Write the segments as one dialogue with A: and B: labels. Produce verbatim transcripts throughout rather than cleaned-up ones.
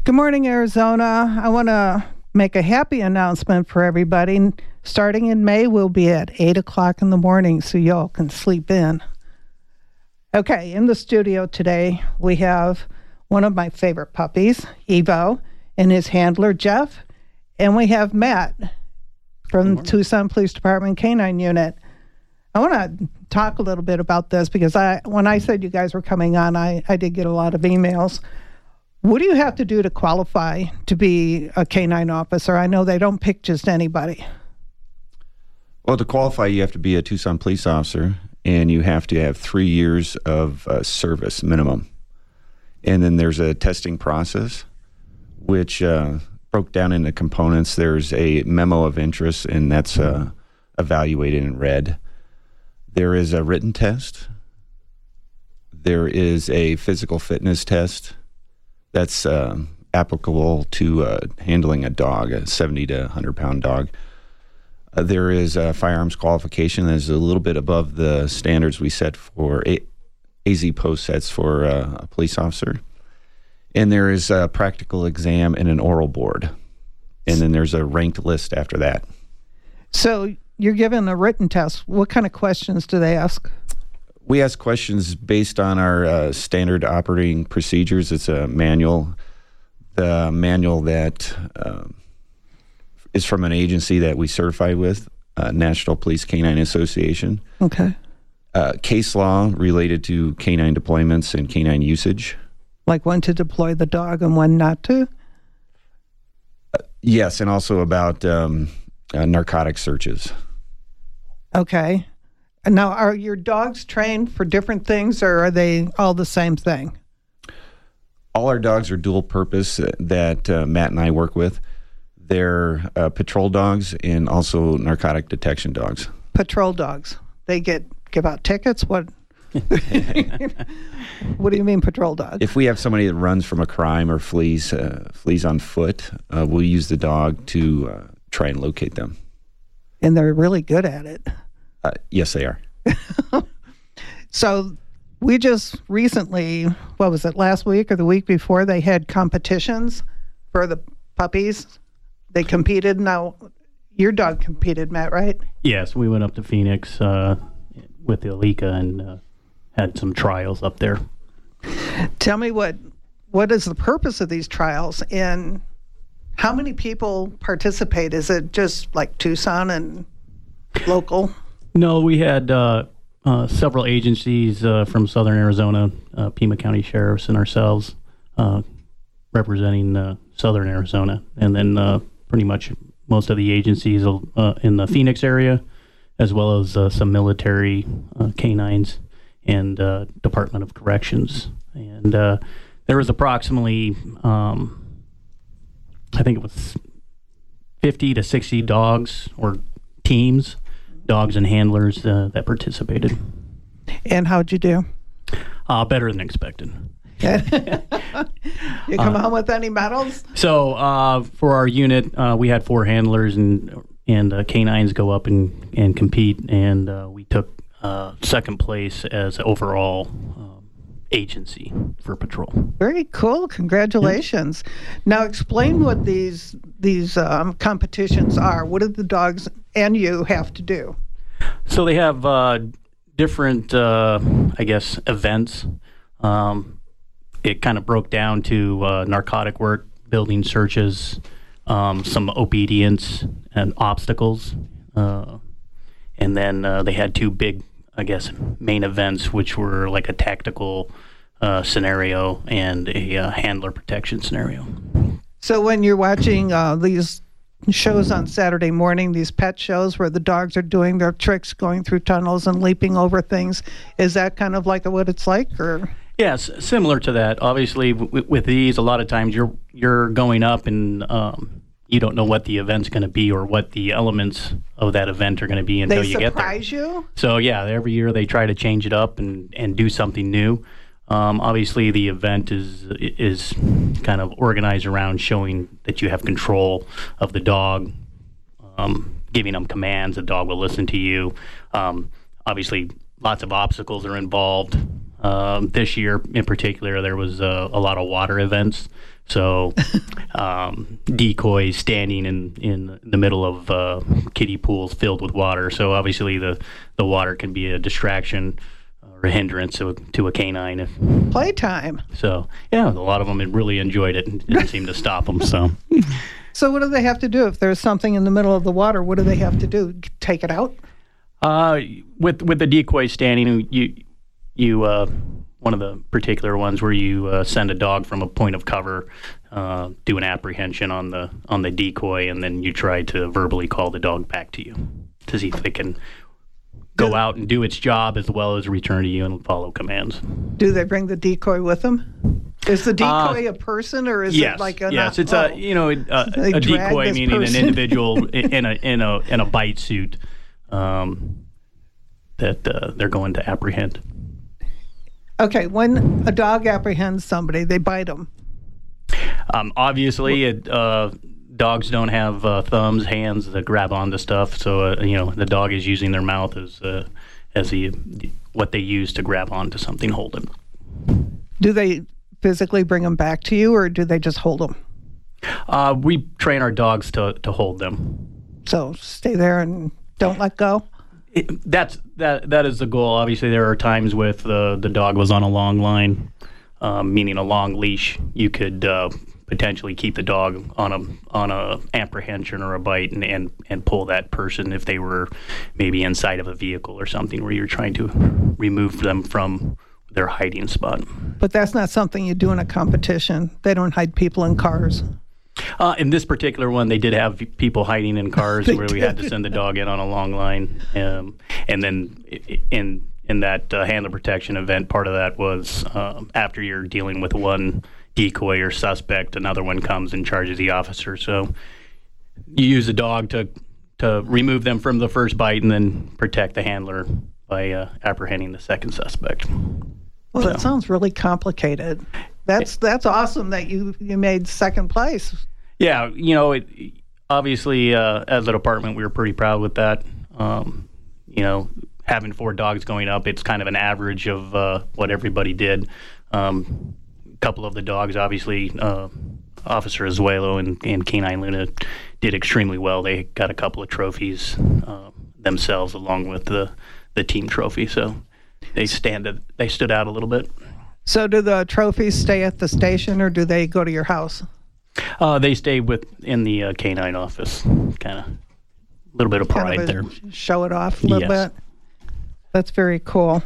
A: Good morning, Arizona. I want to make a happy announcement for everybody. Starting in May, we'll be at eight o'clock in the morning, so y'all can sleep in. Okay, in the studio today, we have one of my favorite puppies, Evo, and his handler, Jeff. And we have Matt from the Tucson Police Department Canine Unit. I want to talk a little bit about this because I, when I said you guys were coming on, I, I did get a lot of emails. What do you have to do to qualify to be a canine officer? I know they don't pick just anybody.
B: Well, to qualify, you have to be a Tucson police officer, and you have to have three years of uh, service minimum. And then there's a testing process, which uh, broke down into components. There's a memo of interest, and that's uh, evaluated in red. There is a written test. There is a physical fitness test that's uh, applicable to uh, handling a dog, a seventy to one hundred pound dog. Uh, there is a firearms qualification that is a little bit above the standards we set for a- AZ post sets for uh, a police officer. And there is a practical exam and an oral board. And then there's a ranked list after that.
A: So you're given a written test. What kind of questions do they ask?
B: We ask questions based on our uh, standard operating procedures. It's a manual. The manual that uh, is from an agency that we certify with, uh, National Police Canine Association.
A: Okay.
B: Uh, case law related to canine deployments and canine usage.
A: Like when to deploy the dog and when not to?
B: Uh, yes, and also about um, uh, narcotic searches.
A: Okay. Now, are your dogs trained for different things, or are they all the same thing?
B: All our dogs are dual purpose that uh, Matt and I work with. They're uh, patrol dogs and also narcotic detection dogs.
A: Patrol dogs. They get give out tickets? What? What do you mean patrol dogs?
B: If we have somebody that runs from a crime or flees uh, flees on foot, uh, we'll use the dog to uh, try and locate them.
A: And they're really good at it.
B: Uh, yes, they are.
A: So we just recently, what was it, last week or the week before, they had competitions for the puppies. They competed. Now, your dog competed, Matt, right?
C: Yes, we went up to Phoenix uh, with the Alika and uh, had some trials up there.
A: Tell me what what is the purpose of these trials and how many people participate? Is it just like Tucson and local?
C: No, we had uh, uh, several agencies uh, from Southern Arizona, uh, Pima County Sheriffs and ourselves uh, representing uh, Southern Arizona. And then uh, pretty much most of the agencies uh, in the Phoenix area, as well as uh, some military uh, canines and uh, Department of Corrections. And uh, there was approximately, um, I think it was fifty to sixty dogs or teams, dogs and handlers uh, that participated.
A: And how'd you do?
C: Uh, better than expected.
A: You come
C: uh,
A: home with any medals?
C: So uh, for our unit, uh, we had four handlers and and uh, canines go up and, and compete, and uh, we took uh, second place as overall um, agency for patrol.
A: Very cool. Congratulations. Yeah. Now explain what these these um, competitions are. What do the dogs and you have to do?
C: So they have uh, different, uh, I guess, events. Um, it kind of broke down to uh, narcotic work, building searches, um, some obedience and obstacles. Uh, and then uh, they had two big, I guess, main events, which were like a tactical uh, scenario and a uh, handler protection scenario.
A: So when you're watching uh, these shows on Saturday morning, these pet shows where the dogs are doing their tricks, going through tunnels and leaping over things, is that kind of like what it's like? Or
C: yes, similar to that. Obviously, w- with these, a lot of times you're you're going up and um, you don't know what the event's going to be or what the elements of that event are going to be until
A: they
C: you get there.
A: They surprise you?
C: So yeah, every year they try to change it up and, and do something new. Um, obviously, the event is is kind of organized around showing that you have control of the dog, um, giving them commands. The dog will listen to you. Um, obviously, lots of obstacles are involved. Um, this year, in particular, there was uh, a lot of water events. So, um, decoys standing in, in the middle of uh, kiddie pools filled with water. So, obviously, the, the water can be a distraction or a hindrance to a, to a canine. If,
A: Playtime.
C: So, yeah, a lot of them had really enjoyed it and didn't seem to stop them. So,
A: So, what do they have to do if there's something in the middle of the water? What do they have to do? Take it out?
C: uh, with with the decoy standing, you you. Uh, one of the particular ones where you uh, send a dog from a point of cover, uh, do an apprehension on the on the decoy, and then you try to verbally call the dog back to you to see if it can go out and do its job as well as return to you and follow commands.
A: Do they bring the decoy with them? Is the decoy uh, a person, or is
C: yes,
A: it like a
C: yes? It's oh, a you know a, a, a decoy meaning person. An individual in a in a in a bite suit um, that uh, they're going to apprehend.
A: Okay, when a dog apprehends somebody, they bite them.
C: Um, obviously, it, uh, dogs don't have uh, thumbs, hands that grab onto stuff. So, uh, you know, the dog is using their mouth as uh, as the, what they use to grab onto something, hold it.
A: Do they physically bring them back to you, or do they just hold them?
C: Uh, we train our dogs to, to hold them.
A: So stay there and don't let go?
C: It, that's that. That is the goal. Obviously, there are times with uh, the dog was on a long line, um, meaning a long leash. You could uh, potentially keep the dog on a on a apprehension or a bite, and, and and pull that person if they were maybe inside of a vehicle or something where you're trying to remove them from their hiding spot.
A: But that's not something you do in a competition. They don't hide people in cars.
C: Uh, in this particular one, they did have people hiding in cars where we had to send the dog in on a long line. Um, and then in in that uh, handler protection event, part of that was uh, after you're dealing with one decoy or suspect, another one comes and charges the officer. So you use the dog to, to remove them from the first bite and then protect the handler by uh, apprehending the second suspect.
A: Well,
C: so.
A: That sounds really complicated. That's that's awesome that you, you made second place.
C: Yeah, you know, it, obviously, uh, as a department, we were pretty proud with that. Um, you know, having four dogs going up, it's kind of an average of uh, what everybody did. Um, a couple of the dogs, obviously, uh, Officer Azuelo and, and Canine Luna did extremely well. They got a couple of trophies uh, themselves along with the, the team trophy, so they stand they stood out a little bit.
A: So do the trophies stay at the station, or do they go to your house?
C: Uh, they stay with in the uh, canine office. Kind of a little bit of pride
A: kind of
C: there.
A: Show it off a little
C: yes.
A: bit. That's very cool.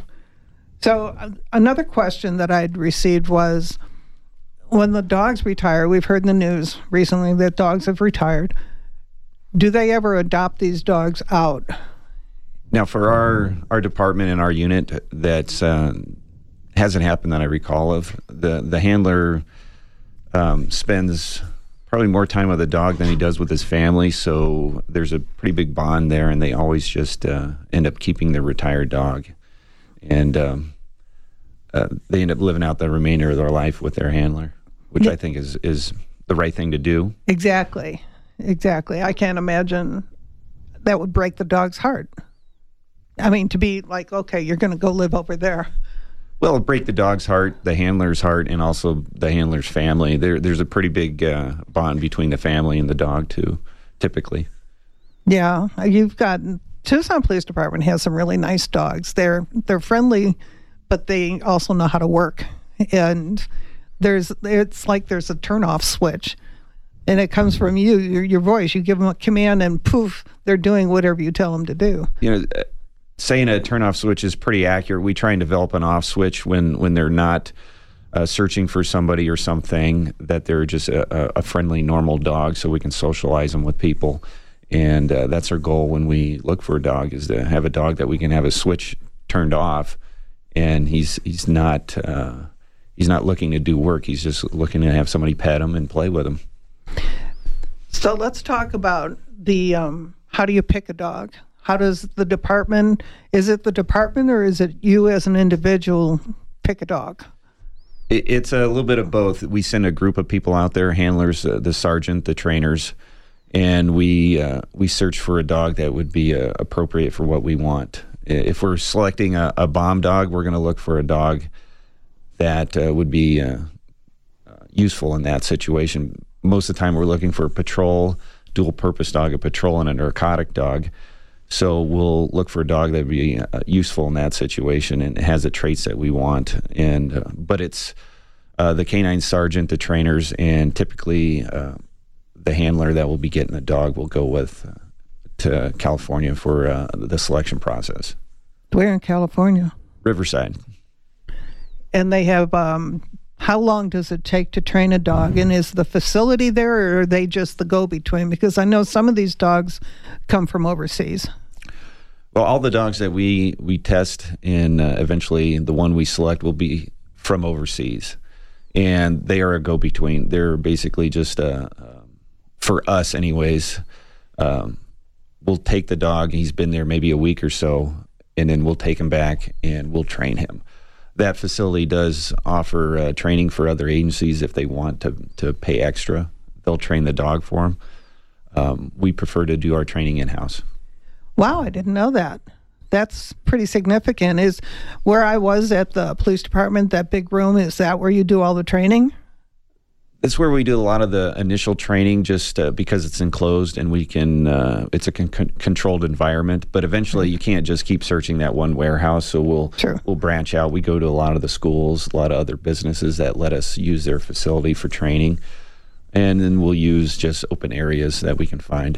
A: So uh, another question that I'd received was, when the dogs retire, we've heard in the news recently that dogs have retired. Do they ever adopt these dogs out?
B: Now, for our our department and our unit, that's uh, hasn't happened that I recall of. The the handler um, spends probably more time with the dog than he does with his family, so there's a pretty big bond there, and they always just uh, end up keeping their retired dog. And um, uh, they end up living out the remainder of their life with their handler, which I think is, is the right thing to do.
A: Exactly. Exactly. I can't imagine that would break the dog's heart. I mean, to be like, okay, you're going to go live over there.
B: Well, it'll break the dog's heart, the handler's heart, and also the handler's family. There, there's a pretty big uh, bond between the family and the dog, too, typically.
A: Yeah, you've got Tucson Police Department has some really nice dogs. They're they're friendly, but they also know how to work. And there's it's like there's a turn-off switch, and it comes from you, your, your voice. You give them a command, and poof, they're doing whatever you tell them to do.
B: You know, saying a turn-off switch is pretty accurate. We try and develop an off switch when, when they're not uh, searching for somebody or something, that they're just a, a friendly, normal dog, so we can socialize them with people. And uh, that's our goal when we look for a dog, is to have a dog that we can have a switch turned off, and he's he's not uh, he's not looking to do work. He's just looking to have somebody pet him and play with him.
A: So let's talk about the um, how do you pick a dog? How does the department, is it the department or is it you as an individual pick a dog?
B: It, it's a little bit of both. We send a group of people out there, handlers, uh, the sergeant, the trainers, and we uh, we search for a dog that would be uh, appropriate for what we want. If we're selecting a, a bomb dog, we're going to look for a dog that uh, would be uh, uh, useful in that situation. Most of the time we're looking for a patrol, dual-purpose dog, a patrol, and a narcotic dog. So we'll look for a dog that would be uh, useful in that situation and has the traits that we want. And uh, But it's uh, the canine sergeant, the trainers, and typically uh, the handler that will be getting the dog will go with uh, to California for uh, the selection process.
A: Where in California?
B: Riverside.
A: And they have, um, how long does it take to train a dog? And is the facility there, or are they just the go-between? Because I know some of these dogs come from overseas.
B: Well, all the dogs that we, we test and uh, eventually the one we select will be from overseas. And they are a go-between. They're basically just, uh, uh, for us anyways, um, we'll take the dog. He's been there maybe a week or so, and then we'll take him back and we'll train him. That facility does offer uh, training for other agencies if they want to, to pay extra. They'll train the dog for them. Um, we prefer to do our training in-house.
A: Wow, I didn't know that. That's pretty significant. Is where I was at the police department, that big room, is that where you do all the training?
B: That's where we do a lot of the initial training, just uh, because it's enclosed and we can, uh, it's a con- controlled environment. But eventually you can't just keep searching that one warehouse. So we'll,
A: Sure.
B: we'll branch out. We go to a lot of the schools, a lot of other businesses that let us use their facility for training. And then we'll use just open areas that we can find.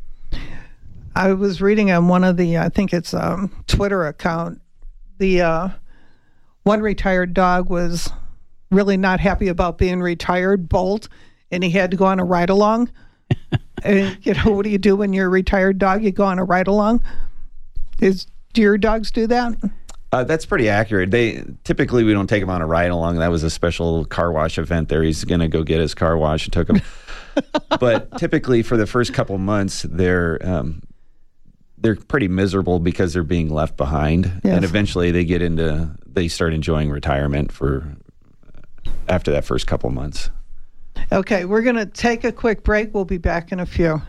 A: I was reading on one of the, I think it's um Twitter account, the uh, one retired dog was really not happy about being retired, Bolt, and he had to go on a ride-along. And, you know, what do you do when you're a retired dog? You go on a ride-along. Is do your dogs do that?
B: Uh, that's pretty accurate. They typically we don't take him on a ride along. That was a special car wash event there. He's going to go get his car wash and took him. But typically for the first couple months, they're um, they're pretty miserable because they're being left behind,
A: yes.
B: And eventually they get into they start enjoying retirement for uh, after that first couple months.
A: Okay, we're going to take a quick break. We'll be back in a few.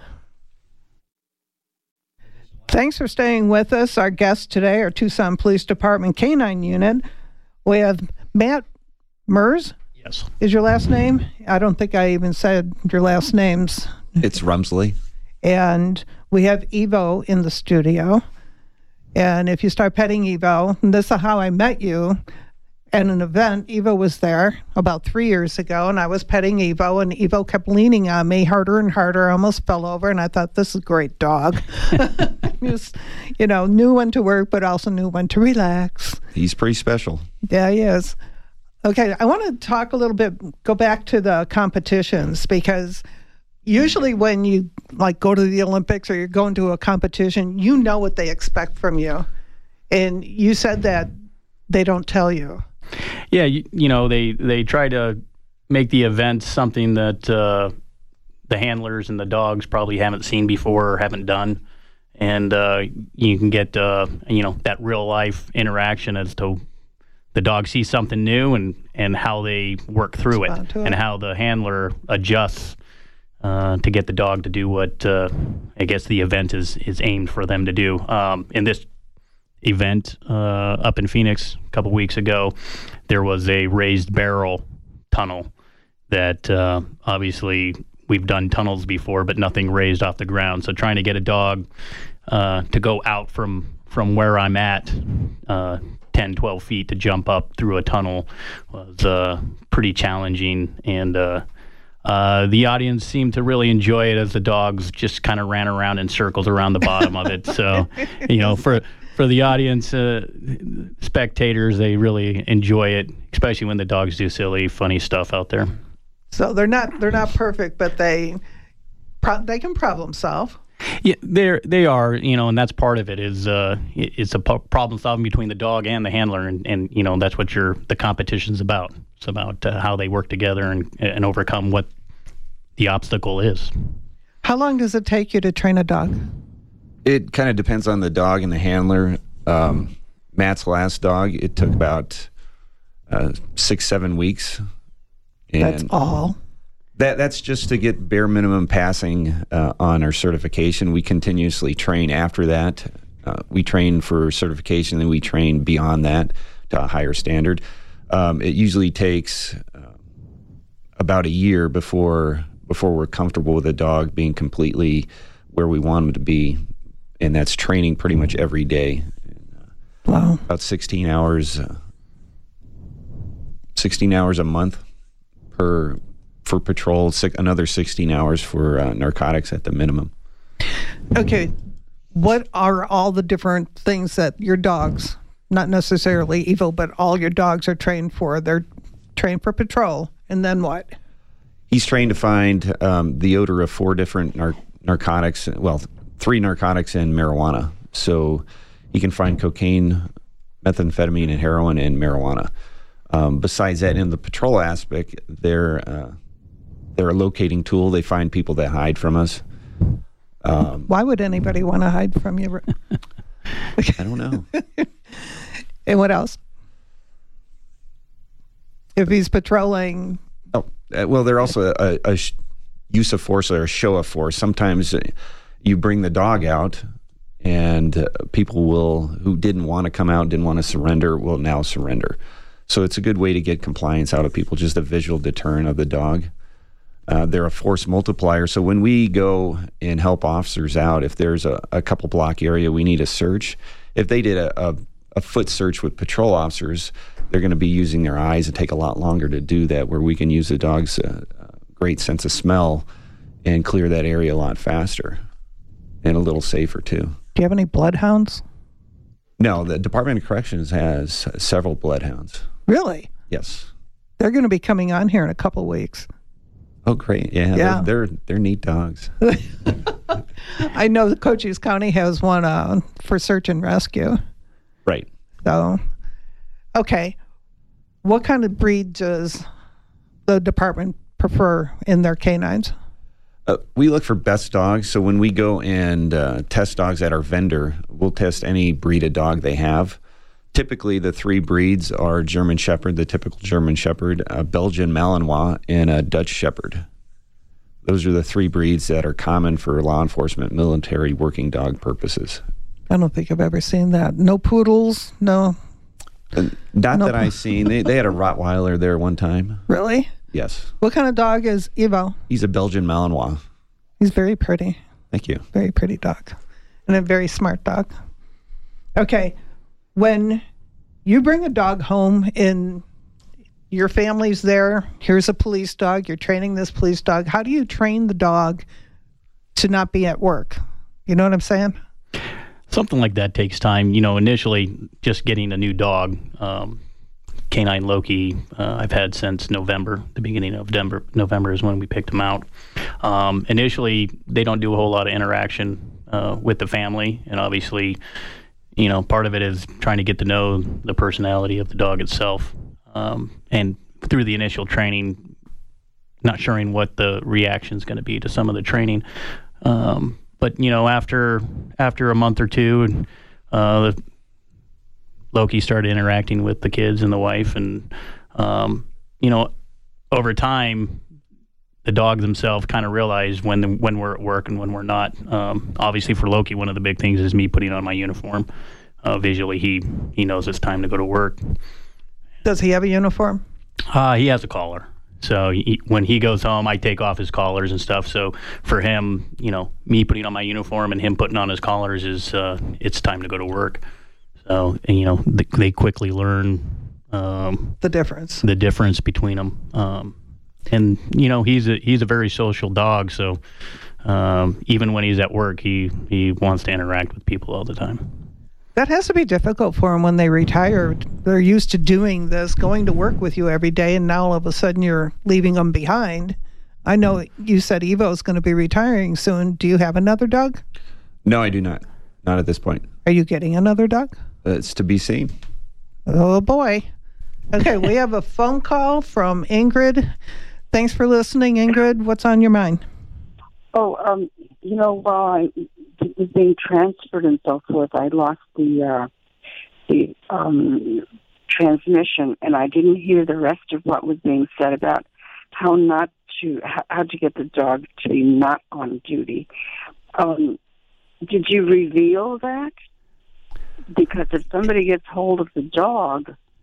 A: Thanks for staying with us. Our guests today are Tucson Police Department Canine Unit. We have Matt Mers.
C: Yes.
A: Is your last name? I don't think I even said your last names.
B: It's Rumsley.
A: And we have Evo in the studio. And if you start petting Evo, and this is how I met you. At an event, Evo was there about three years ago, and I was petting Evo, and Evo kept leaning on me harder and harder. I almost fell over, and I thought, this is a great dog. He was, you know, knew when to work, but also knew when to relax.
B: He's pretty special.
A: Yeah, he is. Okay, I want to talk a little bit, go back to the competitions, because usually when you, like, go to the Olympics or you're going to a competition, you know what they expect from you. And you said that they don't tell you.
C: Yeah, you, you know, they, they try to make the event something that uh, the handlers and the dogs probably haven't seen before or haven't done. And uh, you can get, uh, you know, that real life interaction as to the dog sees something new and, and how they work through it,
A: it
C: and how the handler adjusts uh, to get the dog to do what uh, I guess the event is, is aimed for them to do. Um, in this event uh, up in Phoenix a couple weeks ago, there was a raised barrel tunnel that uh, obviously we've done tunnels before, but nothing raised off the ground. So trying to get a dog uh, to go out from, from where I'm at, uh, ten, twelve feet, to jump up through a tunnel was uh, pretty challenging. And uh, uh, the audience seemed to really enjoy it as the dogs just kind of ran around in circles around the bottom of it. So, you know, for for the audience, uh, spectators, they really enjoy it, especially when the dogs do silly, funny stuff out there.
A: So they're not they're not perfect, but they pro- they can problem solve.
C: Yeah, they they are, you know, and that's part of it. Is uh, it's a p- problem solving between the dog and the handler, and, and you know that's what your the competition's about. It's about uh, how they work together and and overcome what the obstacle is.
A: How long does it take you to train a dog?
B: It kind of depends on the dog and the handler. Um, Matt's last dog, it took about uh, six, seven weeks. And
A: That's all.
B: That that's just to get bare minimum passing uh, on our certification. We continuously train after that. Uh, we train for certification, and we train beyond that to a higher standard. Um, it usually takes uh, about a year before before we're comfortable with a dog being completely where we want him to be, and that's training pretty much every day.
A: Wow.
B: About sixteen hours, uh, sixteen hours a month per for patrol. Six, another sixteen hours for uh, narcotics at the minimum.
A: Okay, what are all the different things that your dogs, not necessarily Evo, but all your dogs are trained for? They're trained for patrol, and then what?
B: He's trained to find um, the odor of four different nar- narcotics. Well, three narcotics and marijuana. So he can find cocaine, methamphetamine, and heroin, and marijuana. Um, besides that, in the patrol aspect, they're uh, they're a locating tool. They find people that hide from us. Um,
A: Why would anybody want to hide from you?
B: I don't know.
A: And what else? If he's patrolling.
B: Oh, uh, well, they're also a, a sh- use of force or a show of force. Sometimes uh, you bring the dog out, and uh, people will who didn't want to come out, didn't want to surrender, will now surrender. So it's a good way to get compliance out of people, just a visual deterrent of the dog. Uh, they're a force multiplier. So when we go and help officers out, if there's a, a couple block area we need a search, if they did a, a, a foot search with patrol officers, they're going to be using their eyes and take a lot longer to do that, where we can use the dog's uh, great sense of smell and clear that area a lot faster and a little safer too.
A: Do you have any bloodhounds?
B: No, the Department of Corrections has several bloodhounds.
A: Really?
B: Yes.
A: They're going to be coming on here in a couple weeks.
B: Oh, great. Yeah,
A: Yeah.
B: They're, they're, they're neat dogs.
A: I know the Cochise County has one uh, for search and rescue.
B: Right.
A: So, okay. What kind of breed does the department prefer in their canines?
B: Uh, we look for best dogs. So when we go and uh, test dogs at our vendor, we'll test any breed of dog they have. Typically, the three breeds are German Shepherd, the typical German Shepherd, a Belgian Malinois, and a Dutch Shepherd. Those are the three breeds that are common for law enforcement, military, working dog purposes.
A: I don't think I've ever seen that. No poodles? No.
B: And not
A: No.
B: that I've seen. They, they had a Rottweiler there one time.
A: Really?
B: Yes.
A: What kind of dog is Evo?
B: He's a Belgian Malinois.
A: He's very pretty.
B: Thank you.
A: Very pretty dog. And a very smart dog. Okay. When you bring a dog home and your family's there, here's a police dog, you're training this police dog, how do you train the dog to not be at work? You know what I'm saying?
C: Something like that takes time. You know, initially, just getting a new dog, um, Canine Loki, uh, I've had since November. The beginning of Denver, November is when we picked him out. Um, initially, they don't do a whole lot of interaction uh, with the family, and obviously, you know, part of it is trying to get to know the personality of the dog itself. Um, and through the initial training, not sure what the reaction is going to be to some of the training. Um, but, you know, after after a month or two, uh, Loki started interacting with the kids and the wife. And, um, you know, over time, the dogs themselves kind of realize when the, when we're at work and when we're not. Um, obviously, for Loki, one of the big things is me putting on my uniform. Uh, visually, he, he knows it's time to go to work.
A: Does he have a uniform?
C: Uh, he has a collar. So he, when he goes home, I take off his collars and stuff. So for him, you know, me putting on my uniform and him putting on his collars is uh, it's time to go to work. So, and, you know, th- they quickly learn um,
A: The difference.
C: the difference between them. Um, and, you know, he's a, he's a very social dog. So um, even when he's at work, he, he wants to interact with people all the time.
A: That has to be difficult for them when they retire. They're used to doing this, going to work with you every day, and now all of a sudden you're leaving them behind. I know you said Evo's going to be retiring soon. Do you have another dog?
B: No, I do not. Not at this point.
A: Are you getting another dog?
B: It's to be seen.
A: Oh, boy. Okay, we have a phone call from Ingrid. Thanks for listening, Ingrid. What's on your mind?
D: Oh, um, you know, while I was being transferred and so forth, I lost the uh, the um, transmission, and I didn't hear the rest of what was being said about how not to how to get the dog to be not on duty. Um, did you reveal that? Because if somebody gets hold of the dog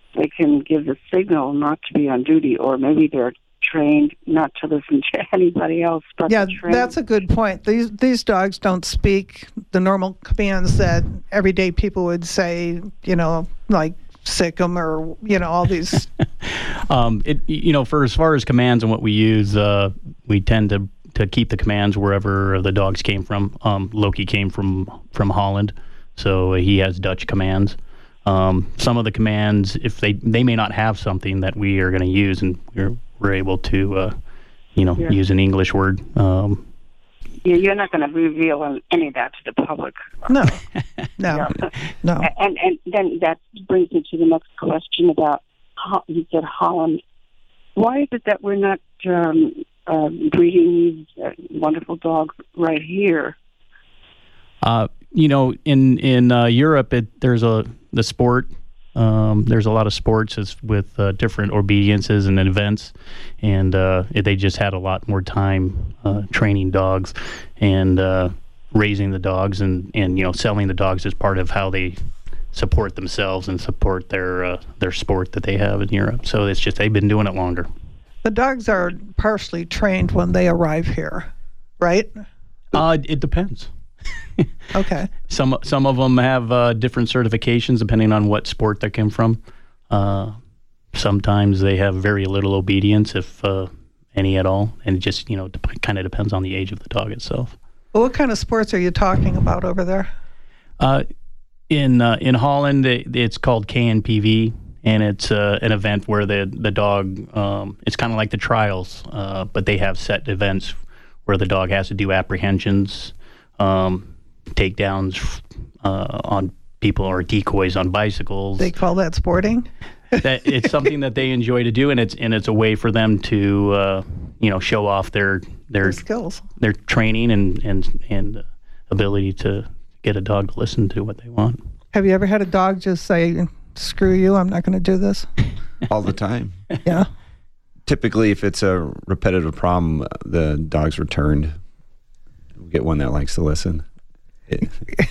D: they can give the signal not to be on duty, or maybe they're trained not to listen to anybody else. But
A: Yeah,
D: the train-
A: that's a good point. These these dogs don't speak the normal commands that everyday people would say, you know, like sick 'em or, you know, all these.
C: Um, it, you know, for as far as commands and what we use, uh, we tend to, to keep the commands wherever the dogs came from. Um, Loki came from, from Holland, so he has Dutch commands. Um, some of the commands, if they they may not have something that we are going to use, and we're we're able to, uh, you know,
D: Yeah.
C: use an English word. Um,
D: Yeah, you're not going to reveal any of that to the public.
A: No, no,
D: Yeah.
A: no.
D: And and then that brings me to the next question about, Ho- you said Holland. Why is it that we're not um, uh, breeding these uh, wonderful dogs right here?
C: Uh, you know, in in uh, Europe, it, there's a the sport. Um, there's a lot of sports as, with uh, different obediences and events, and uh, it, they just had a lot more time uh, training dogs and uh, raising the dogs, and, and you know, selling the dogs as part of how they support themselves and support their uh, their sport that they have in Europe. So it's just they've been doing it longer.
A: The dogs are partially trained when they arrive here, right?
C: Uh, it depends.
A: Okay.
C: Some some of them have uh, different certifications depending on what sport they came from. Uh, sometimes they have very little obedience, if uh, any at all, and it just you know dep- kind of depends on the age of the dog itself.
A: Well, what kind of sports are you talking about over there?
C: Uh, in uh, in Holland, it, it's called K N P V, and it's uh, an event where the the dog um, it's kind of like the trials, uh, but they have set events where the dog has to do apprehensions. Um, takedowns uh, on people or decoys on bicycles.
A: They call that sporting?
C: That it's something that they enjoy to do, and it's and it's a way for them to uh, you know show off their their
A: Their skills.
C: their training and and and uh, ability to get a dog to listen to what they want.
A: Have you ever had a dog just say, screw you, I'm not going to do this?
B: All the time.
A: Yeah.
B: Typically, if it's a repetitive problem, the dog's returned. We get one that likes to listen. It,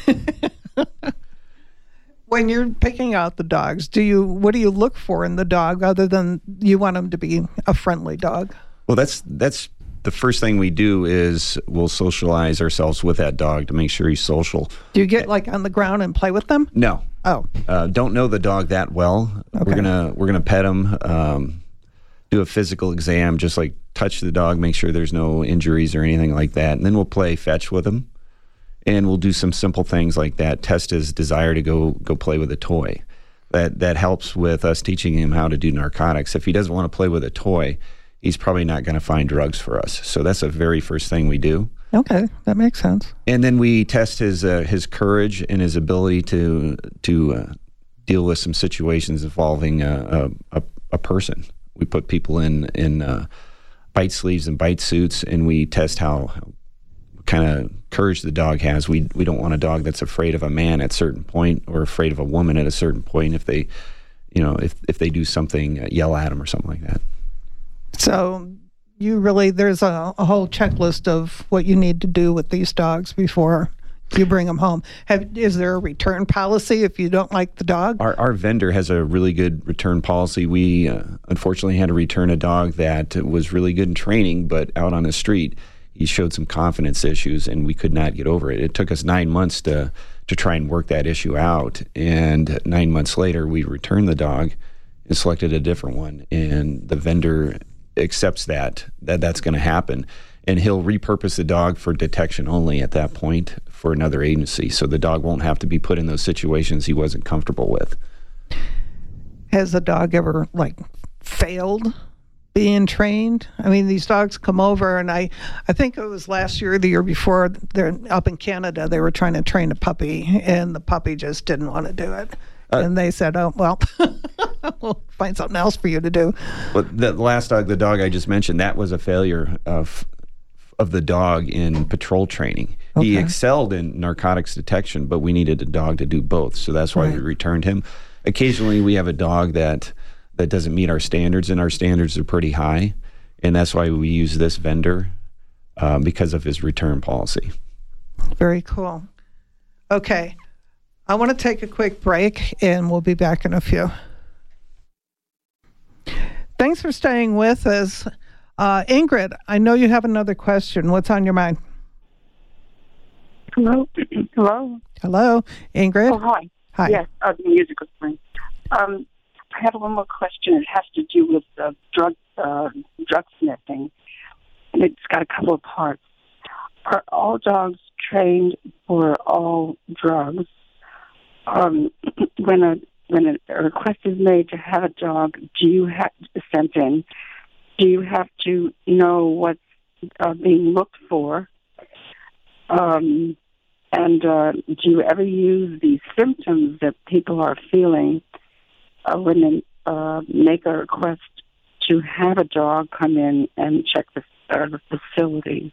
A: When you're picking out the dogs, do you what do you look for in the dog other than you want them to be a friendly dog?
B: well, that's that's the first thing we do is we'll socialize ourselves with that dog to make sure he's social.
A: Do you get like on the ground and play with them?
B: No,
A: Oh,
B: uh, don't know the dog that well.
A: Okay.
B: We're gonna we're gonna pet him, um, do a physical exam, just like touch the dog, make sure there's no injuries or anything like that, and then we'll play fetch with him, and we'll do some simple things like that. Test his desire to go go play with a toy. That that helps with us teaching him how to do narcotics. If he doesn't want to play with a toy, he's probably not going to find drugs for us. So that's the very first thing we do.
A: okay, that makes sense.
B: And then we test his uh, his courage and his ability to to uh, deal with some situations involving a, a, a person. We put people in in uh, bite sleeves and bite suits, and we test how, how kind of courage the dog has. We we don't want a dog that's afraid of a man at a certain point or afraid of a woman at a certain point. If they, you know, if if they do something, uh, yell at them or something like that.
A: So you really, there's a, a whole checklist of what you need to do with these dogs before you bring them home. Have, is there a return policy if you don't like the dog?
B: Our our vendor has a really good return policy. We uh, unfortunately had to return a dog that was really good in training, but out on the street, he showed some confidence issues, and we could not get over it. It took us nine months to to try and work that issue out, and nine months later, we returned the dog and selected a different one, and the vendor accepts that that that's going to happen, and he'll repurpose the dog for detection only at that point for another agency, so the dog won't have to be put in those situations he wasn't comfortable with.
A: Has the dog ever like failed being trained? I mean, these dogs come over, and I, I think it was last year or the year before, they're up in Canada, they were trying to train a puppy, and the puppy just didn't want to do it.
B: Uh,
A: and they said, oh, well, we'll find something else for you to do.
B: But the last dog, the dog I just mentioned, that was a failure of of the dog in patrol training. He
A: Okay.
B: excelled in narcotics detection, but we needed a dog to do both, so that's why
A: Right.
B: we returned him. Occasionally, we have a dog that that doesn't meet our standards, and our standards are pretty high, and that's why we use this vendor uh, because of his return policy.
A: Very cool. Okay. I want to take a quick break, and we'll be back in a few. Thanks for staying with us. Uh, Ingrid, I know you have another question. What's on your mind?
D: Hello? Hello?
A: Hello, Ingrid?
D: Oh, hi.
A: Hi.
D: Yes, uh, the music was playing. Um, I have one more question. It has to do with uh, drug, uh, drug sniffing, and it's got a couple of parts. Are all dogs trained for all drugs? Um, when a when a request is made to have a dog, do you have sent in? Do you have to know what's uh, being looked for? Um, and uh, do you ever use the symptoms that people are feeling uh, when they uh, make a request to have a dog come in and check the, uh, the facilities?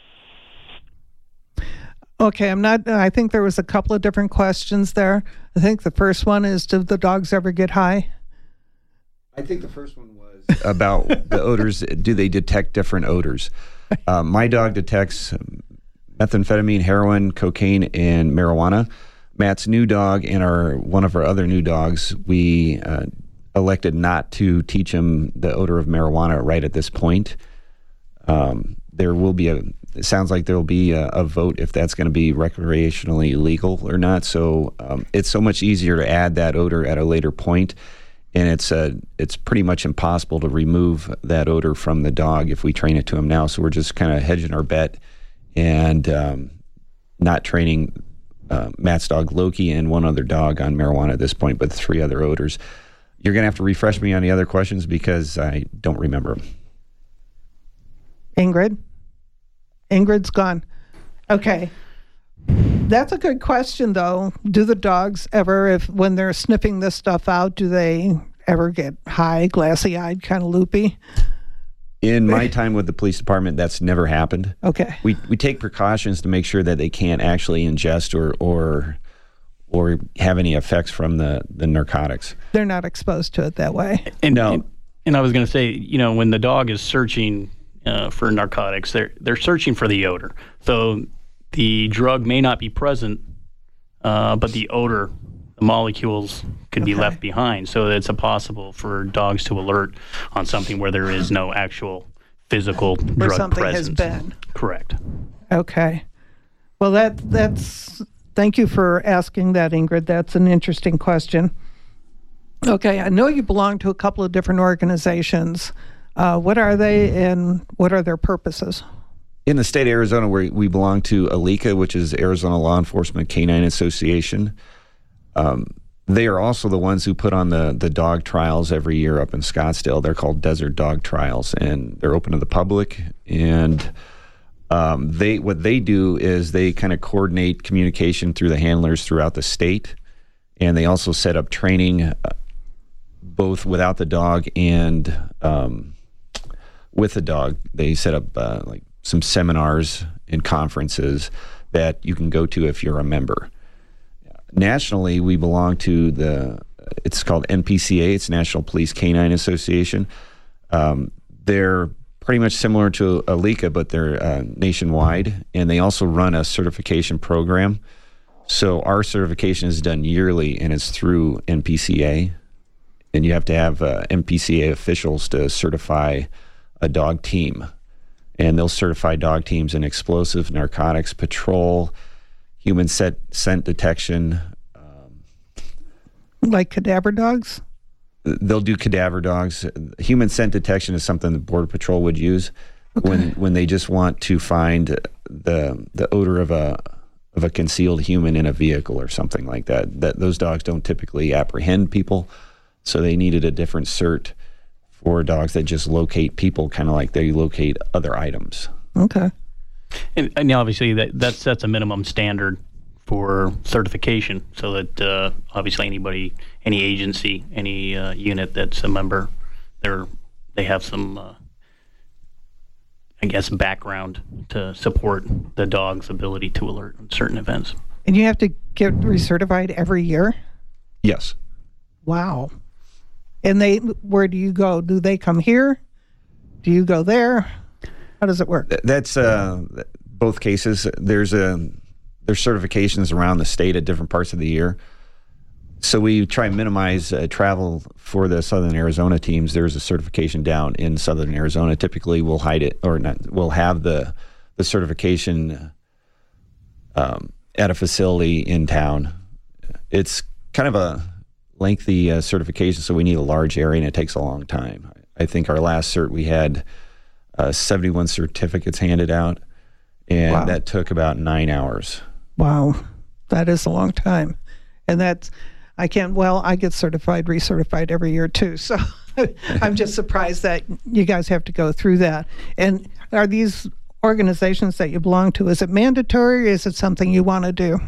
A: Okay, I'm not, I think there was a couple of different questions there. I think the first one is, do the dogs ever get high?
B: I think the first one was about the odors. Do they detect different odors? Uh, my dog detects methamphetamine, heroin, cocaine, and marijuana. Matt's new dog and our one of our other new dogs, we uh, elected not to teach him the odor of marijuana right at this point. Um, there will be a, it sounds like there will be a, a vote if that's going to be recreationally legal or not. So um, it's so much easier to add that odor at a later point. And it's uh, it's pretty much impossible to remove that odor from the dog if we train it to him now. So we're just kind of hedging our bet and um, not training uh, Matt's dog Loki and one other dog on marijuana at this point, but three other odors. You're going to have to refresh me on the other questions because I don't remember them.
A: Ingrid? Ingrid's gone. Okay. That's a good question, though. Do the dogs ever, if when they're sniffing this stuff out, do they ever get high, glassy-eyed, kind of loopy?
B: In my time with the police department, that's never happened.
A: Okay.
B: We we take precautions to make sure that they can't actually ingest or or or have any effects from the, the narcotics.
A: They're not exposed to it that way.
C: And,
B: No.
C: and, and I was going to say, you know, when the dog is searching uh, for narcotics, they're they're searching for the odor. So the drug may not be present, uh, but the odor, the molecules could be
A: Okay.
C: left behind. So it's impossible for dogs to alert on something where there is no actual physical
A: Where
C: drug
A: something
C: presence.
A: has been.
C: Correct.
A: Okay. Well, that that's. Thank you for asking that, Ingrid. That's an interesting question. Okay, I know you belong to a couple of different organizations. Uh, what are they, and what are their purposes?
B: In the state of Arizona, we we belong to ALECA, which is Arizona Law Enforcement Canine Association. Um, they are also the ones who put on the the dog trials every year up in Scottsdale. They're called Desert Dog Trials, and they're open to the public. And um, they what they do is they kind of coordinate communication through the handlers throughout the state, and they also set up training uh, both without the dog and um, with the dog. They set up uh, like some seminars and conferences that you can go to if you're a member. Nationally, we belong to the, it's called N P C A, it's National Police Canine Association. Um, they're pretty much similar to ALECA, but they're uh, nationwide, and they also run a certification program. So our certification is done yearly, and it's through N P C A, and you have to have uh, N P C A officials to certify a dog team. And they'll certify dog teams in explosive, narcotics, patrol, human set, scent detection. Um,
A: Like cadaver dogs?
B: they'll do cadaver dogs. Human scent detection is something the Border Patrol would use
A: Okay.
B: when when they just want to find the the odor of a of a concealed human in a vehicle or something like that. That those dogs don't typically apprehend people, so they needed a different cert for dogs that just locate people, kind of like they locate other items.
A: Okay.
C: And, and obviously that, that sets a minimum standard for certification so that uh, obviously anybody, any agency, any uh, unit that's a member, they're, they have some, uh, I guess, background to support the dog's ability to alert on certain events.
A: And you have to get recertified every year?
B: Yes.
A: Wow. And they, where do you go? Do they come here? Do you go there? How does it work?
B: Th- That's uh, both cases. There's a there's certifications around the state at different parts of the year. So we try and minimize uh, travel for the Southern Arizona teams. There's a certification down in Southern Arizona. Typically, we'll hide it or not. We'll have the the certification um, at a facility in town. It's kind of a lengthy uh, certification, so we need a large area, and it takes a long time. I think our last cert we had uh, seventy-one certificates handed out, and
A: Wow.
B: that took about nine hours.
A: Wow, that is a long time. And that's, I can't, well, I get certified, recertified every year too. So I'm just surprised that you guys have to go through that. And are these organizations that you belong to, is it mandatory or is it something you want to do?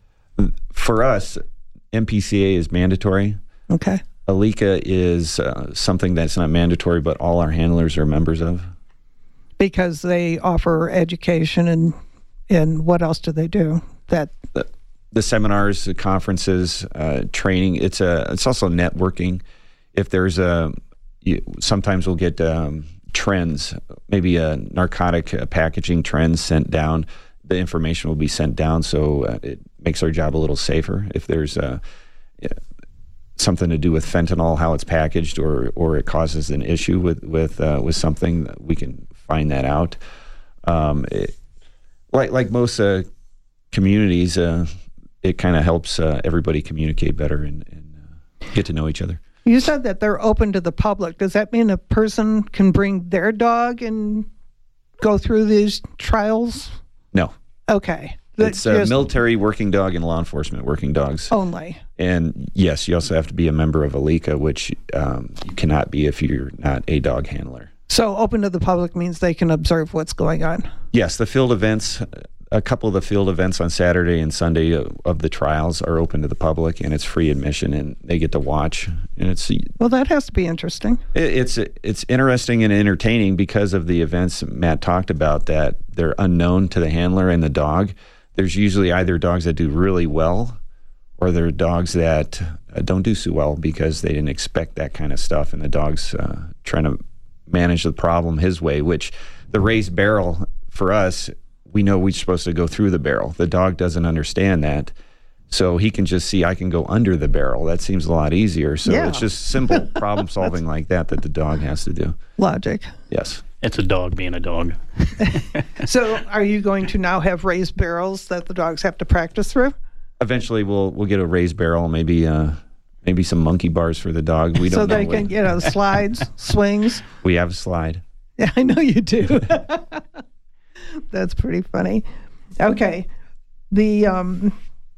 B: For us, M P C A is mandatory.
A: Okay.
B: ALICA is uh, something that's not mandatory, but all our handlers are members of.
A: Because they offer education and, and what else do they do? That
B: The, the seminars, the conferences, uh, training. It's a. It's also networking. If there's a, you, sometimes we'll get um, trends, maybe a narcotic uh, packaging trends sent down. The information will be sent down, so uh, it makes our job a little safer. If there's a, yeah, something to do with fentanyl, how it's packaged, or or it causes an issue with with uh, with something, we can find that out. Um, it, like like most uh, communities, uh, it kind of helps uh, everybody communicate better and, and uh, get to know each other.
A: you said that they're open to the public. Does that mean a person can bring their dog and go through these trials?
B: No,
A: Okay.
B: it's uh,
A: Just
B: military working dog and law enforcement working dogs.
A: only.
B: And yes, you also have to be a member of ALICA, which um, you cannot be if you're not a dog handler.
A: So open to the public means they can observe what's going on.
B: Yes, the field events, a couple of the field events on Saturday and Sunday of the trials are open to the public, and it's free admission, and they get to watch. And it's
A: Well, that has to be interesting.
B: it's it's interesting and entertaining because of the events Matt talked about, that they're unknown to the handler and the dog. There's usually either dogs that do really well, or there are dogs that uh, don't do so well because they didn't expect that kind of stuff, and the dog's uh, trying to manage the problem his way, which the raised barrel, for us, we know we're supposed to go through the barrel. The dog doesn't understand that. So he can just see, I can go under the barrel. That seems a lot easier. So
A: Yeah.
B: it's just simple problem solving like that that the dog has to do.
A: Logic.
B: Yes.
C: It's a dog being a dog.
A: So are you going to now have raised barrels that the dogs have to practice through?
B: Eventually we'll we'll get a raised barrel, maybe uh maybe some monkey bars for the dog. We don't
A: So
B: know.
A: they can, you know, slides, swings.
B: We have a slide.
A: Yeah, I know you do. That's pretty funny. Okay. The um,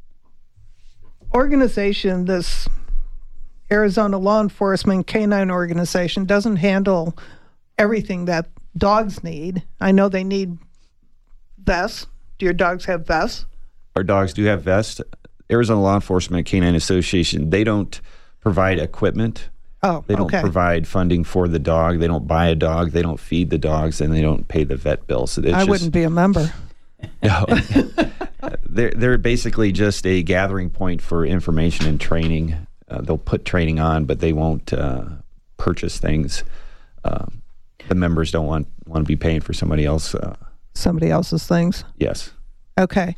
A: organization, this Arizona Law Enforcement Canine Organization, doesn't handle everything that dogs need. I know they need vests. Do your dogs have vests?
B: Our dogs do have vests. Arizona Law Enforcement Canine Association, they don't provide equipment.
A: Oh,
B: They don't
A: okay.
B: provide funding for the dog. They don't buy a dog. They don't feed the dogs, and they don't pay the vet bill. So it's
A: I
B: just,
A: wouldn't be a member.
B: No. they're they're basically just a gathering point for information and training. Uh, they'll put training on, but they won't uh, purchase things. Um, the members don't want want to be paying for somebody else. Uh,
A: Somebody else's things.
B: yes.
A: Okay.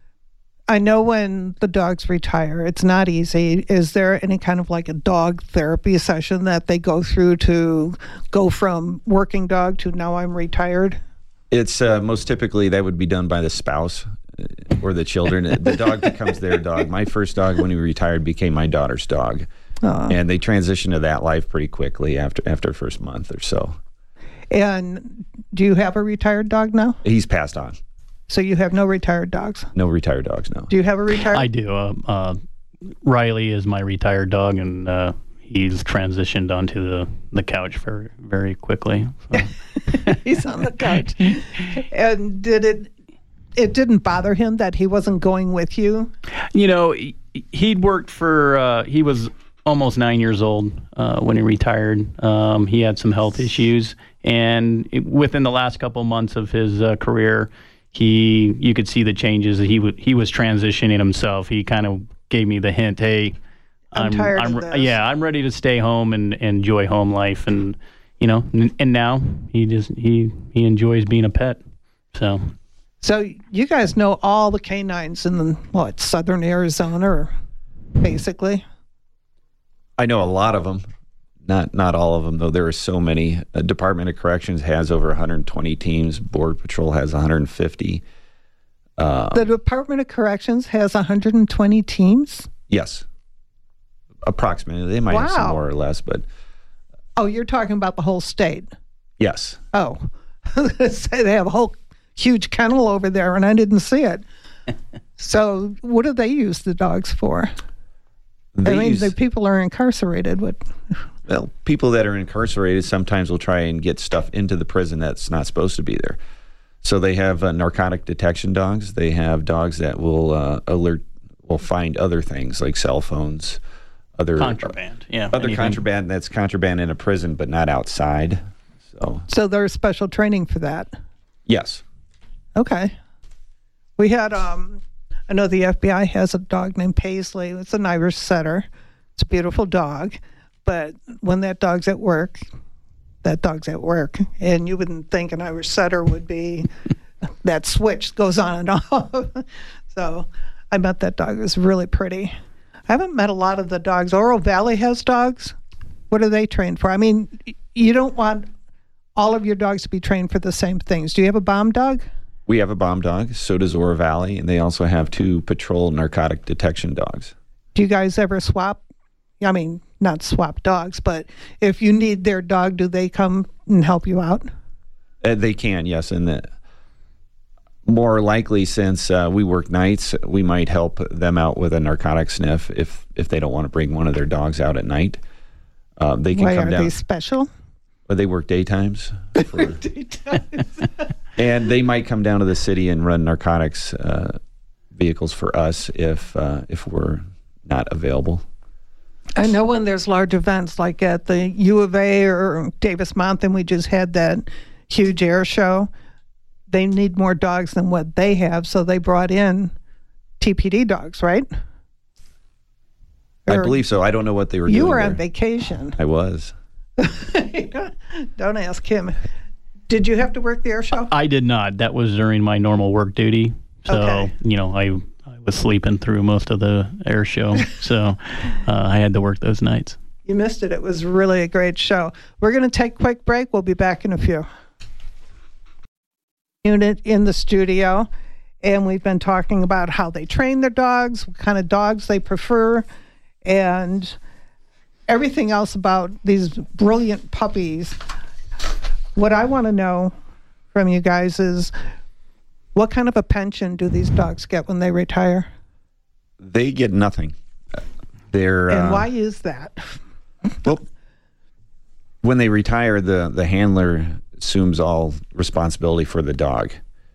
A: I know when the dogs retire, it's not easy. Is there any kind of like a dog therapy session that they go through to go from working dog to now I'm retired?
B: It's uh, most typically that would be done by the spouse uh, or the children. The dog becomes their dog. My first dog, when he retired, became my daughter's dog,
A: Aw.
B: and they transition to that life pretty quickly after after first month or so.
A: And do you have a retired dog now?
B: He's passed on.
A: So you have no retired dogs.
B: No retired dogs now.
A: Do you have a retired?
C: I do. Uh, uh, Riley is my retired dog, and uh, he's transitioned onto the, the couch very very quickly. So.
A: He's on the couch. And did it? It didn't bother him that he wasn't going with you?
C: You know, he, he'd worked for. Uh, he was almost nine years old uh, when he retired. Um, he had some health issues, and it, within the last couple months of his uh, career, he you could see the changes. He w- he was transitioning himself. He kind of gave me the hint, hey,
A: I'm tired
C: I'm,
A: of this.
C: yeah, I'm ready to stay home and, and enjoy home life, and you know, n- and now he just he he enjoys being a pet. So
A: So you guys know all the canines in the, what, southern Arizona, or basically?
B: I know a lot of them. Not not all of them, though. There are so many. Uh, Department of Corrections has over one hundred twenty teams. Border Patrol has one hundred fifty. Um,
A: the Department of Corrections has one hundred twenty teams?
B: Yes. Approximately. They might
A: wow.
B: have some more or less, but...
A: Oh, you're talking about the whole state?
B: Yes.
A: Oh. I was going to say they have a whole huge kennel over there, and I didn't see it. So what do they use the dogs for?
B: They
A: I mean,
B: use,
A: the people are incarcerated. What?
B: Well, people that are incarcerated sometimes will try and get stuff into the prison that's not supposed to be there. So they have uh, narcotic detection dogs. They have dogs that will uh, alert, will find other things like cell phones, other
C: contraband. Yeah,
B: other
C: anything.
B: contraband that's contraband in a prison, but not outside. So,
A: so there's special training for that.
B: Yes.
A: Okay. We had, um, I know the F B I has a dog named Paisley. It's an Irish setter. It's a beautiful dog. But when that dog's at work, that dog's at work. And you wouldn't think an Irish setter would be, that switch goes on and off. So I met that dog. It was really pretty. I haven't met a lot of the dogs. Oro Valley has dogs. What are they trained for? I mean, you don't want all of your dogs to be trained for the same things. Do you have a bomb dog?
B: We have a bomb dog. So does Oro Valley. And they also have two patrol narcotic detection dogs.
A: Do you guys ever swap? I mean, not swap dogs, but if you need their dog, do they come and help you out?
B: Uh, they can, yes. And the, more likely, since uh, we work nights, we might help them out with a narcotic sniff if if they don't want to bring one of their dogs out at night. Uh, they can
A: Why,
B: come
A: are
B: down.
A: they special?
B: But they work daytimes. For,
A: Daytimes.
B: and they might come down to the city and run narcotics uh, vehicles for us if uh, if we're not available.
A: I know when there's large events like at the U of A or Davis Mountain, we just had that huge air show. They need more dogs than what they have, so they brought in T P D dogs, right?
B: I
A: Or
B: believe so. I don't know what they were
A: you
B: doing.
A: were
B: there.
A: on vacation.
B: I was.
A: Don't ask him. Did you have to work the air show?
C: I did not. That was during my normal work duty. So,
A: Okay.
C: you know, I, I was sleeping through most of the air show. So uh, I had to work those nights.
A: You missed it. It was really a great show. We're going to take a quick break. We'll be back in a few. Unit in the studio, and we've been talking about how they train their dogs, what kind of dogs they prefer, and everything else about these brilliant puppies. What I want to know from you guys is, what kind of a pension do these dogs get when they retire?
B: They get nothing. They're
A: And
B: uh,
A: why is that?
B: well, when they retire, the the handler assumes all responsibility for the dog.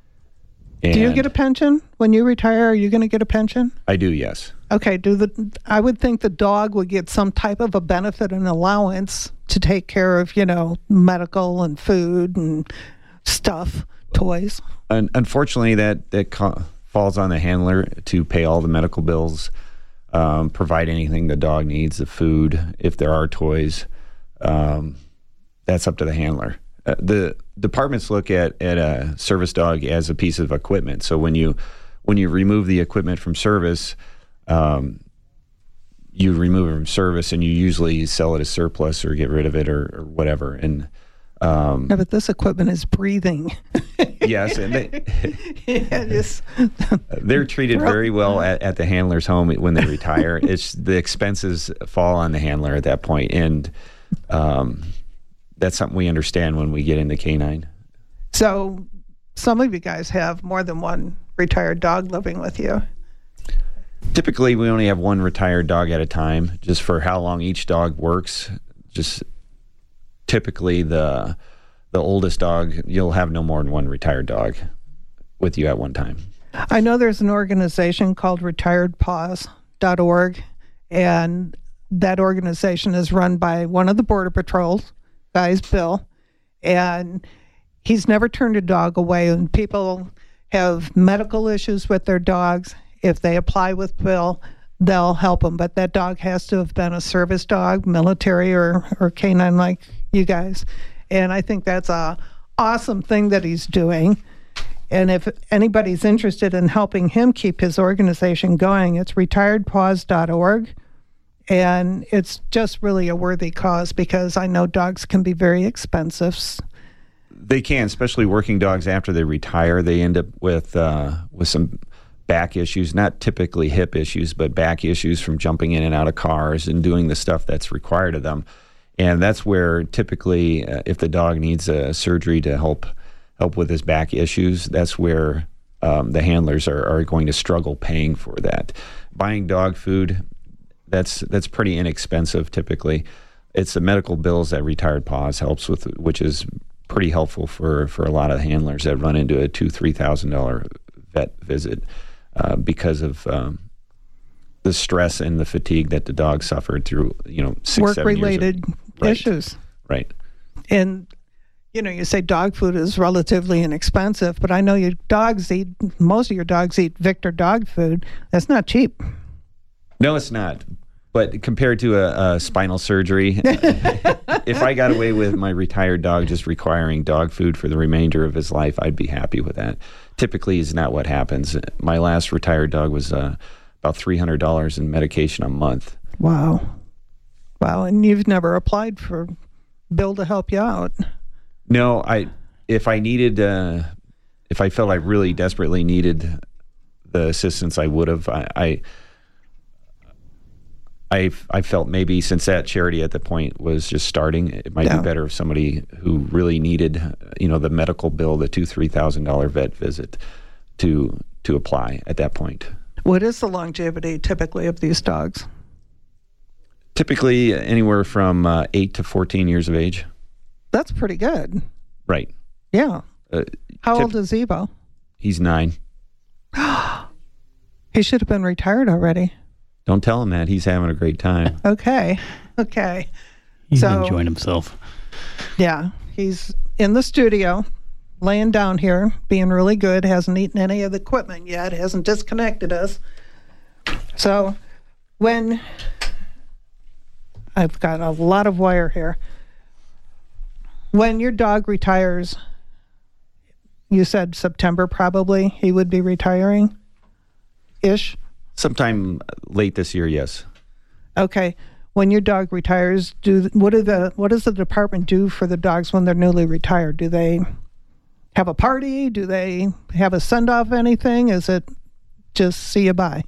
B: And
A: Do you get a pension when you retire? Are you going to get a pension?
B: I do, yes.
A: Okay. Do the I would think the dog would get some type of a benefit and allowance to take care of, you know, medical and food and stuff, toys.
B: Un- unfortunately, that that co- falls on the handler to pay all the medical bills, um, provide anything the dog needs, the food, if there are toys. Um, that's up to the handler. Uh, the departments look at, at a service dog as a piece of equipment. So when you when you remove the equipment from service, um, you remove it from service, and you usually sell it as surplus or get rid of it or, or whatever. And um,
A: No, but this equipment is breathing.
B: yes, and they,
A: Yeah, just,
B: they're treated very well at, at the handler's home when they retire. It's the expenses fall on the handler at that point, and um, that's something we understand when we get into canine.
A: so some of you guys have more than one retired dog living with you.
B: Typically, we only have one retired dog at a time, just for how long each dog works. Just typically, the the oldest dog, you'll have no more than one retired dog with you at one time.
A: I know there's an organization called retired paws dot org, and that organization is run by one of the Border Patrol guys, Bill, and he's never turned a dog away. And people have medical issues with their dogs. If they apply with Bill, they'll help them. But that dog has to have been a service dog, military or, or canine like you guys. And I think that's a awesome thing that he's doing. And if anybody's interested in helping him keep his organization going, it's retired paws dot org. And it's just really a worthy cause because I know dogs can be very expensive.
B: They can, especially working dogs after they retire. They end up with uh, with some back issues, not typically hip issues, but back issues from jumping in and out of cars and doing the stuff that's required of them. And that's where typically, uh, if the dog needs a surgery to help help with his back issues, that's where um, the handlers are, are going to struggle paying for that. Buying dog food, that's that's pretty inexpensive typically. It's the medical bills that Retired Paws helps with, which is pretty helpful for, for a lot of handlers that run into a two, three thousand dollar vet visit uh, because of um, the stress and the fatigue that the dog suffered through, you know, six,
A: work-related
B: seven years of, right,
A: issues.
B: Right.
A: And you know, you say dog food is relatively inexpensive, but I know your dogs eat. Most of your dogs eat Victor dog food. That's not cheap.
B: No, it's not. But compared to a, a spinal surgery, if I got away with my retired dog just requiring dog food for the remainder of his life, I'd be happy with that. Typically, is not what happens. My last retired dog was uh, about three hundred dollars in medication a month.
A: Wow. Wow. And you've never applied for Bill to help you out?
B: No, I. If I needed, uh, if I felt I really desperately needed the assistance, I would have. I, I I I felt maybe since that charity at the point was just starting, it might yeah. be better if somebody who really needed, you know, the medical bill, the two three thousand dollar vet visit, to to apply at that point.
A: What is the longevity typically of these dogs?
B: Typically anywhere from uh, eight to fourteen years of age.
A: That's pretty good.
B: Right.
A: Yeah.
B: Uh,
A: How
B: tip-
A: old is Evo?
B: He's nine.
A: He should have been retired already.
B: Don't tell him that. He's having a great time.
A: Okay. Okay.
C: He's
A: so,
C: enjoying himself.
A: Yeah. He's in the studio, laying down here, being really good. Hasn't eaten any of the equipment yet. Hasn't disconnected us. So when... I've got a lot of wire here. When your dog retires, you said September probably he would be retiring? Ish?
B: Sometime late this year, yes.
A: Okay. When your dog retires, do what do the what does the department do for the dogs when they're newly retired? Do they have a party? Do they have a send off? Anything? Is it just see you bye?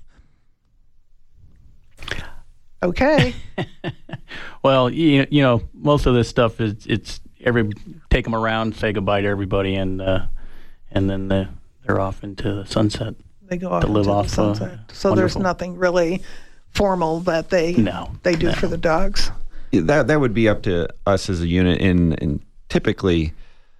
A: Okay.
C: Well, you, you know, most of this stuff is it's every take them around, say goodbye to everybody, and uh, and then the, they're off into the sunset.
A: They go off
C: to live
A: into
C: off,
A: the sunset.
C: Uh,
A: so
C: wonderful.
A: There's nothing really formal that they
C: no,
A: they do
C: no.
A: for the dogs.
B: Yeah, that that would be up to us as a unit, and and typically,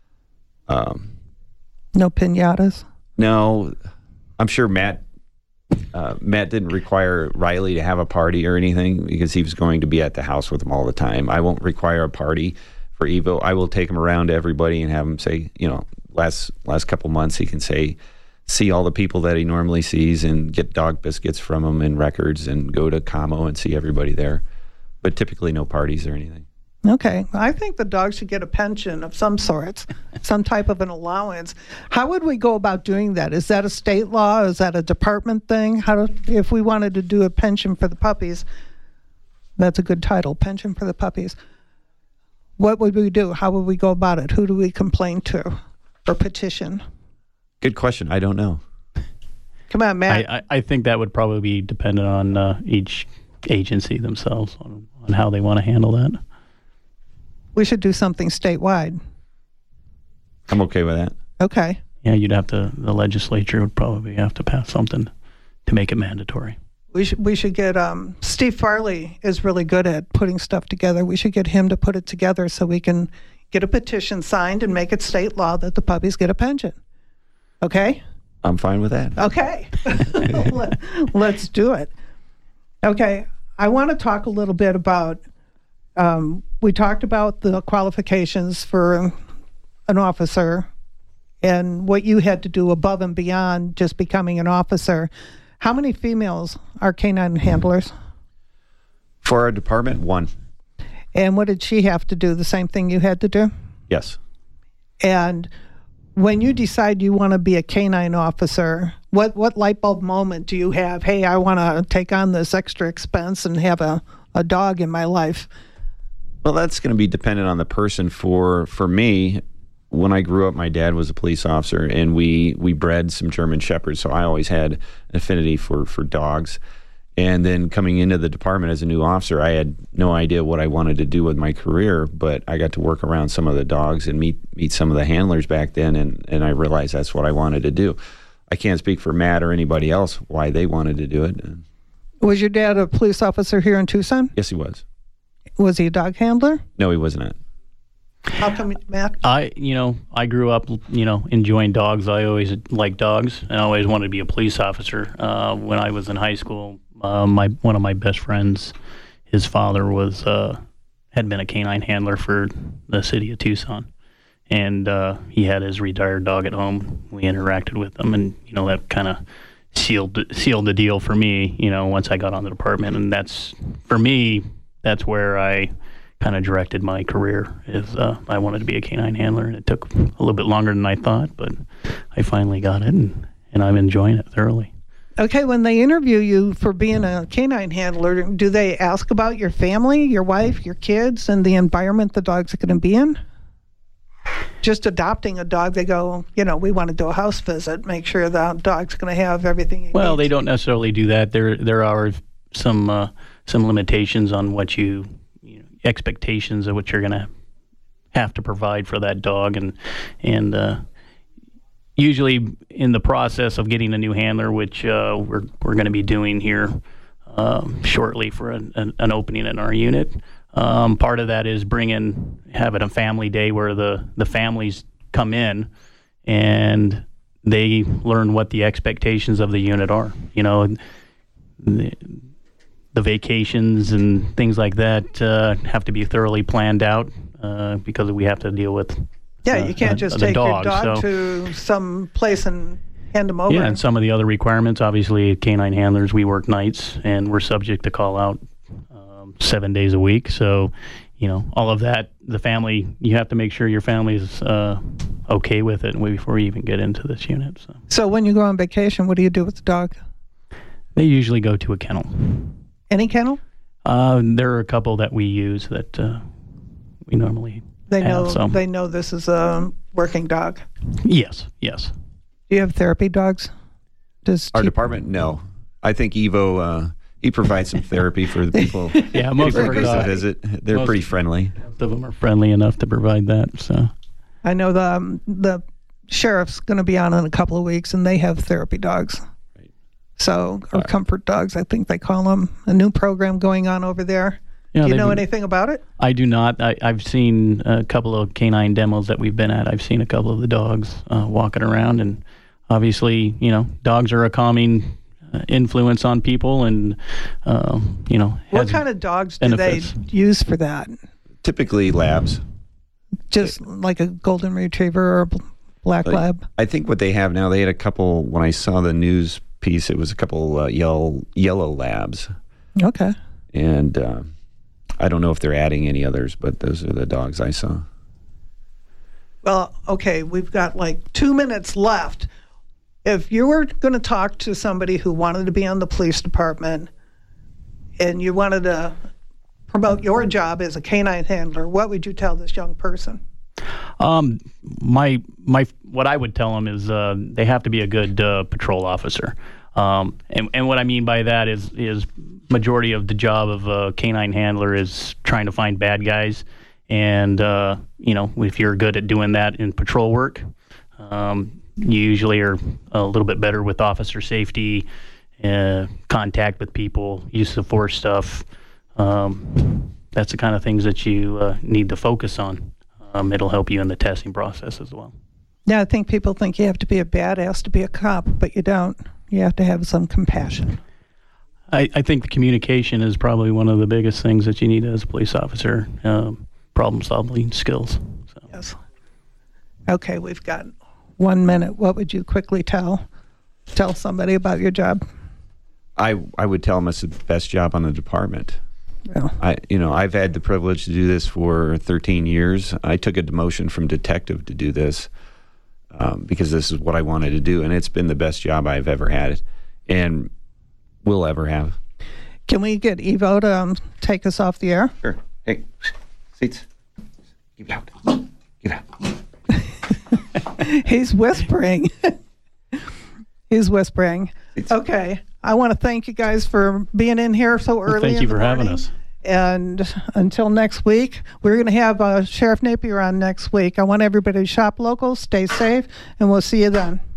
B: um,
A: no piñatas.
B: No, I'm sure Matt. Uh, Matt didn't require Riley to have a party or anything because he was going to be at the house with him all the time. I won't require a party for Evo. I will take him around to everybody and have him say, you know, last last couple months he can say, see all the people that he normally sees and get dog biscuits from them and records and go to Camo and see everybody there. But typically no parties or anything.
A: Okay. I think the dog should get a pension of some sort, some type of an allowance. How would we go about doing that? Is that a state law? Is that a department thing? How do, if we wanted to do a pension for the puppies, that's a good title, pension for the puppies. What would we do? How would we go about it? Who do we complain to or petition?
B: Good question. I don't know.
A: Come on, Matt.
C: I, I, I think that would probably be dependent on uh, each agency themselves on, on how they want to handle that.
A: We should do something statewide.
B: I'm okay with that.
A: Okay.
C: Yeah, you'd have to, the legislature would probably have to pass something to make it mandatory.
A: We should we should get, um, Steve Farley is really good at putting stuff together. We should get him to put it together so we can get a petition signed and make it state law that the puppies get a pension. Okay?
B: I'm fine with that.
A: Okay. Let, let's do it. Okay. I want to talk a little bit about, um, we talked about the qualifications for an officer and what you had to do above and beyond just becoming an officer. How many females are canine handlers?
B: For our department, one.
A: And what did she have to do? The same thing you had to do?
B: Yes.
A: And when you decide you want to be a canine officer, what, what light bulb moment do you have? Hey, I want to take on this extra expense and have a a dog in my life?
B: Well, that's going to be dependent on the person. For for me, when I grew up, my dad was a police officer, and we we bred some German Shepherds, so I always had an affinity for for dogs. And then coming into the department as a new officer, I had no idea what I wanted to do with my career, but I got to work around some of the dogs and meet meet some of the handlers back then, and, and I realized that's what I wanted to do. I can't speak for Matt or anybody else why they wanted to do it.
A: Was your dad a police officer here in Tucson?
B: Yes, he was.
A: Was he a dog handler?
B: No, he was not.
A: How come, Matt?
C: I, you know, I grew up, you know, enjoying dogs. I always liked dogs, and I always wanted to be a police officer. Uh, when I was in high school, uh, my one of my best friends, his father was uh, had been a canine handler for the city of Tucson, and uh, he had his retired dog at home. We interacted with them, and you know that kind of sealed sealed the deal for me. You know, once I got on the department, and that's for me. That's where I kind of directed my career. Is uh, I wanted to be a canine handler, and it took a little bit longer than I thought, but I finally got it, and, and I'm enjoying it thoroughly.
A: Okay, when they interview you for being a canine handler, do they ask about your family, your wife, your kids, and the environment the dog's going to be in? Just adopting a dog, they go, you know, we want to do a house visit, make sure the dog's going to have everything he
C: Well,
A: needs.
C: they don't necessarily do that. There there are some uh, some limitations on what you, you know, expectations of what you're going to have to provide for that dog, and and uh, usually in the process of getting a new handler, which uh, we're we're going to be doing here um, shortly for an, an, an opening in our unit. Um, part of that is bringing having a family day where the the families come in and they learn what the expectations of the unit are. You know. The, The vacations and things like that uh, have to be thoroughly planned out uh, because we have to deal with.
A: Yeah,
C: uh,
A: you can't
C: uh,
A: just
C: the
A: take
C: dog,
A: your dog
C: so.
A: to some place and hand them over.
C: Yeah, and some of the other requirements, obviously, canine handlers, we work nights and we're subject to call out um, seven days a week. So, you know, all of that, the family, you have to make sure your family's uh, okay with it before you even get into this unit. So.
A: So when you go on vacation, what do you do with the dog?
C: They usually go to a kennel.
A: Any kennel?
C: Uh, there are a couple that we use that uh, we normally
A: They
C: have,
A: know
C: so.
A: they know this is a working dog.
C: Yes, yes.
A: Do you have therapy dogs? Does
B: Our
A: T-
B: department, no. I think Evo, uh, he provides some therapy for the people.
C: Yeah, most
B: people
C: of our
B: that
C: dogs,
B: visit. They're
C: most-
B: pretty friendly.
C: most of them are friendly enough to provide that. So
A: I know the um, the sheriff's going to be on in a couple of weeks, and they have therapy dogs.
B: Right.
A: So, or comfort dogs, I think they call them. A new program going on over there.
C: yeah,
A: do you
C: they've-
A: know anything about it?
C: I do not. I, I've seen a couple of canine demos that we've been at. I've seen a couple of the dogs uh, walking around, and obviously, you know, dogs are a calming uh, influence on people, and um, you know,
A: What
C: has
A: kind of dogs do
C: benefits.
A: they use for that?
B: Typically labs.
A: Just like a golden retriever or a bl- black
B: Like,
A: lab?
B: I think what they have now, they had a couple, when I saw the news piece, it was a couple uh, yellow, yellow labs.
A: Okay.
B: And uh, I don't know if they're adding any others, but those are the dogs I saw.
A: Well, okay, we've got like two minutes left. If you were going to talk to somebody who wanted to be on the police department and you wanted to promote your job as a canine handler, what would you tell this young person?
C: Um, my my what I would tell them is uh, they have to be a good uh, patrol officer. Um, and, and what I mean by that is is majority of the job of a canine handler is trying to find bad guys. And, uh, you know, if you're good at doing that in patrol work, um, you usually are a little bit better with officer safety, uh, contact with people, use of force stuff. Um, that's the kind of things that you uh, need to focus on. Um, it'll help you in the testing process as well.
A: Yeah, I think people think you have to be a badass to be a cop, but you don't. You have to have some compassion.
C: I, I think the communication is probably one of the biggest things that you need as a police officer, um, problem-solving skills. So.
A: Yes. Okay, we've got one minute. What would you quickly tell tell somebody about your job?
B: I, I would tell them it's the best job on the department.
A: Yeah.
B: I, you know, I've had the privilege to do this for thirteen years. I took a demotion from detective to do this um, because this is what I wanted to do, and it's been the best job I've ever had and will ever have.
A: Can we get Evo to um, take us off the air?
B: Sure. Hey, seats. Keep it out. Keep it out.
A: He's whispering. He's whispering.
B: Seats.
A: Okay. I want to thank you guys for being in here so early.
C: Well, thank
A: in
C: you
A: the
C: for having
A: morning.
C: us.
A: And until next week, we're going to have uh, Sheriff Napier on next week. I want everybody to shop local, stay safe, and we'll see you then.